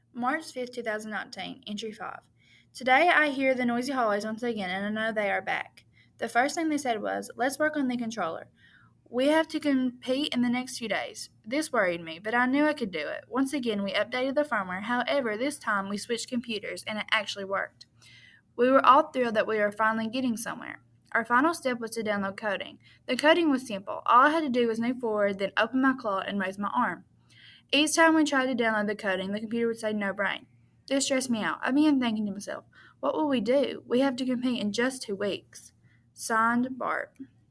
March 5th, 2019, Entry 5. Today I hear the noisy hallways once again, and I know they are back. The first thing they said was, "Let's work on the controller. We have to compete in the next few days." This worried me, but I knew I could do it. Once again, we updated the firmware. However, this time we switched computers, and it actually worked. We were all thrilled that we were finally getting somewhere. Our final step was to download coding. The coding was simple. All I had to do was move forward, then open my claw and raise my arm. Each time we tried to download the coding, the computer would say no brain. This stressed me out. I began thinking to myself, what will we do? We have to compete in just 2 weeks. Signed, Bart.